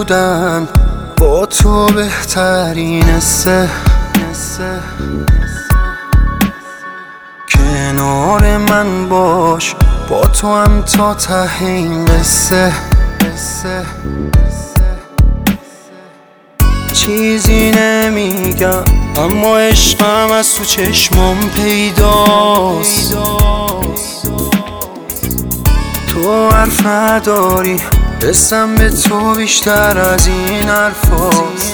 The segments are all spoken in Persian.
بودن با تو بهترین قصه. کنار من باش با تو هم تا ته این قصه. چیزی نمیگم اما عشقم از تو چشمام پیداست. تو حرف نداری حسم به تو بیشتر از این حرفاست.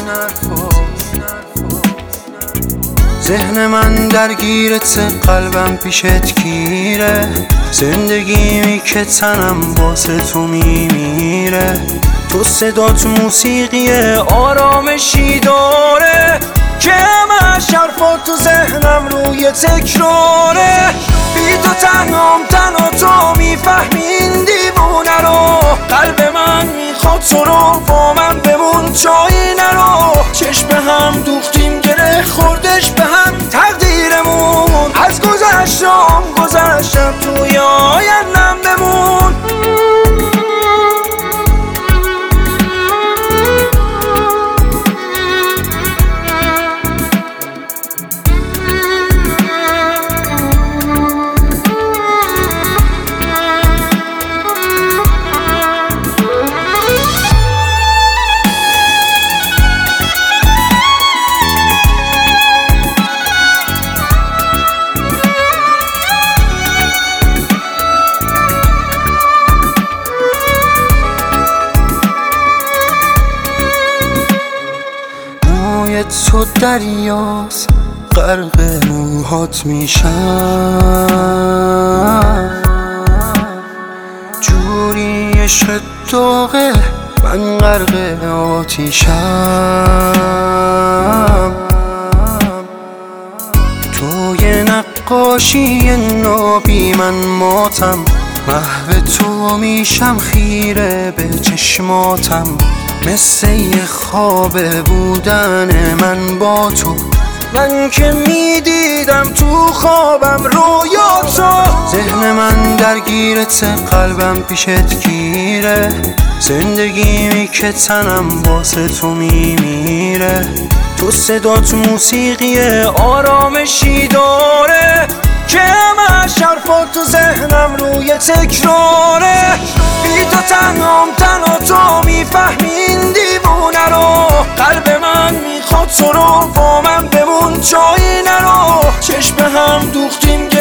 ذهن من درگیرت، قلبم پیشت گیره، زندگیمی که تنم واسه تو میمیره. تو صدات موسیقی آرامشی داره که همش حرفات تو ذهنم روی تکراره. بی تو تنها تو میفهمی این دیوونه رو. قلب من میخواد تو رو، با من بمون جایی نرو. چشم هم دوختیم گره خوردش به هم تقدیرمون. از گذشتم توی آیندم بمون. تو دریاست، غرق موهات میشم. جوری عشق داغه من غرق آتیشم. توی نقاشی نابی من ماتم، محو تو میشم خیره به چشماتم. مثل یه خواب بودن من با تو، من که میدیدم تو خوابم رویاتو. ذهن من درگیرت، قلبم پیشت گیره، زندگیمی که تنم واسه تو میمیره. تو صدات موسیقی آرامشی داره که همش حرفات تو ذهنم روی تکراره. بی تو تنها تو میفهمی این دیوونه رو. قلب من میخواد تو رو، با من بمون جایی نرو. چشم هم دوختیم